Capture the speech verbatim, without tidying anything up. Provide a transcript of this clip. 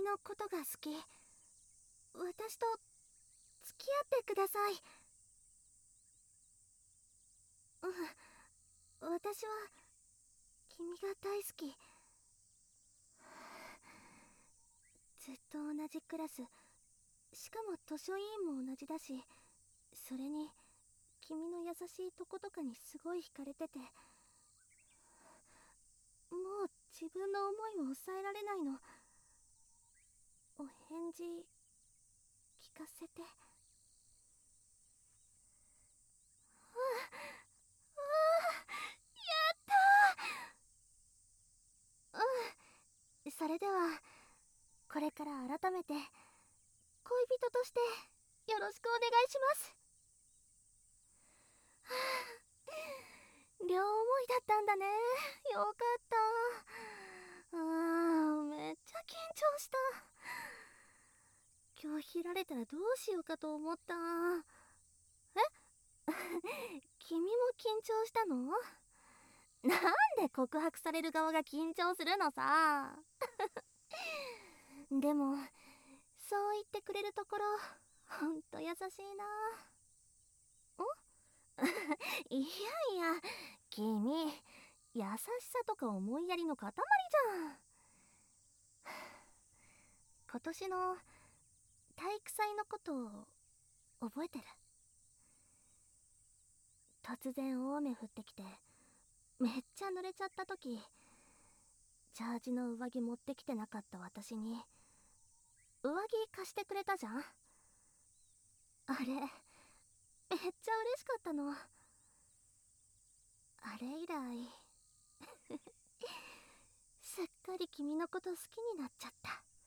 のことが好き。私と付き合ってください。うん、私は君が大好き。ずっと同じクラス、しかも図書委員も同じだし、それに君の優しいとことかにすごい惹かれてて、もう自分の思いを抑えられないの。お返事聞かせて。うん、あー、やったー。うん、それではこれから改めて恋人としてよろしくお願いします。はあ、両思いだったんだね。よかった。うーん、めっちゃ緊張した。今日開られたらどうしようかと思った。え君も緊張したの？なんで告白される側が緊張するのさ。でもそう言ってくれるところほんと優しいな。んいやいや、君優しさとか思いやりの塊じゃん。今年の体育祭のこと覚えてる？突然大雨降ってきてめっちゃ濡れちゃった時、ジャージの上着持ってきてなかった私に上着貸してくれたじゃん。あれめっちゃ嬉しかったの。あれ以来すっかり君のこと好きになっちゃった。